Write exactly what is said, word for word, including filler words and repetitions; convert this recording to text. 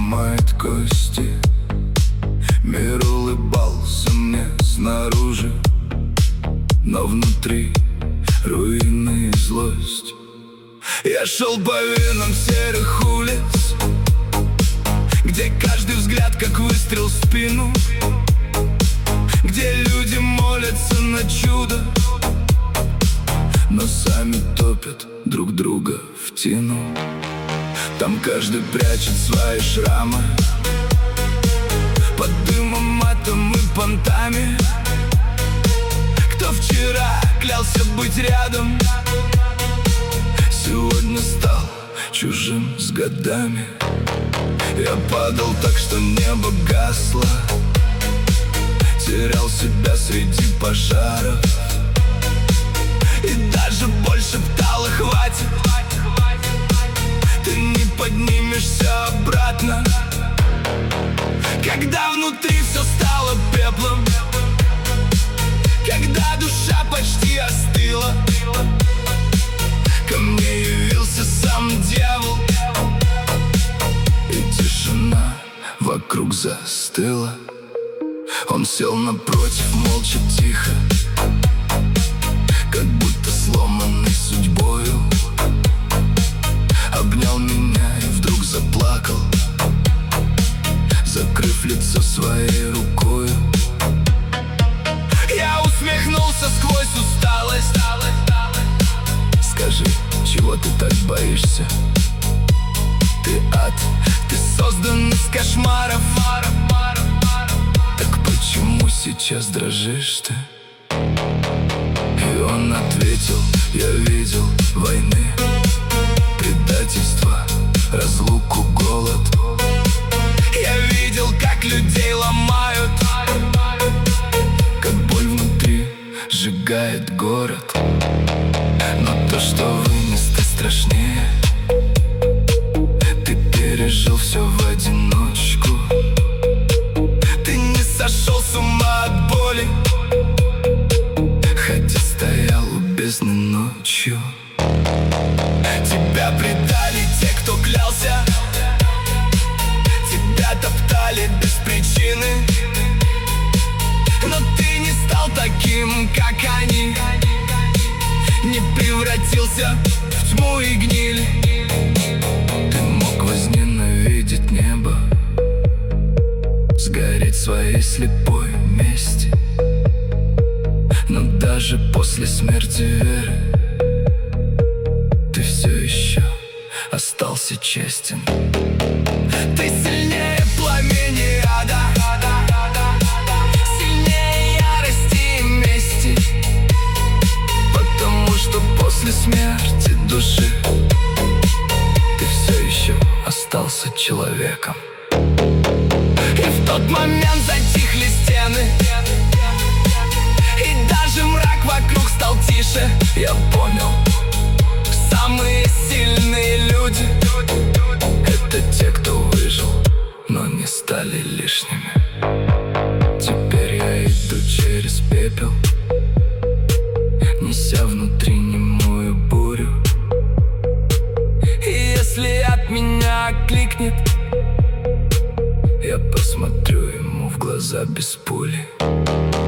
ломает кости. Мир улыбался мне снаружи, но внутри руины и злость. Я шел по венам серых улиц, где каждый взгляд как выстрел в спину, где люди молятся на чудо, но сами топят друг друга в тину. Там каждый прячет свои шрамы под дымом, матом и понтами. Кто вчера клялся быть рядом, сегодня стал чужим с годами. Я падал так, что небо гасло, терял себя среди пожаров, и даже боль шептала: хватит, ты не поднимешься обратно. Когда внутри все стало пеплом, когда душа почти остыла, ко мне явился сам дьявол, и тишина вокруг застыла. Он сел напротив, молча, тихо, как будто сломанный судьбою. Обнял меня и вдруг заплакал, закрыв лицо своей рукою. Я усмехнулся сквозь усталость. Скажи, чего ты так боишься? Ты ад, ты создан из кошмаров. Так почему сейчас дрожишь ты? И он ответил: я видел войны, предательство, разлуку, голод. Я видел, как людей ломают, как боль внутри сжигает город. Но то, что вынес, ты страшнее. Ты пережил все в одиночку. Ты не сошел с ума от боли, хотя стоял у бездны ночью. Тебя предали те, кто клялся, тебя топтали без причины, но ты не стал таким, как они, не превратился в тьму и гниль. Ты мог возненавидеть небо, сгореть в своей слепой мести, но даже после смерти веры ты все еще остался честен. Ты сильнее пламени ада, сильнее ярости и мести, потому что после смерти души ты все еще остался человеком. И в тот момент затихли стены, и даже мрак вокруг стал тише. Я понял, самые сильные люди — это те, кто выжил, но не стали лишними. Теперь я иду через пепел, неся внутри немую бурю. И если от меня окликнет, я посмотрю ему в глаза без пули.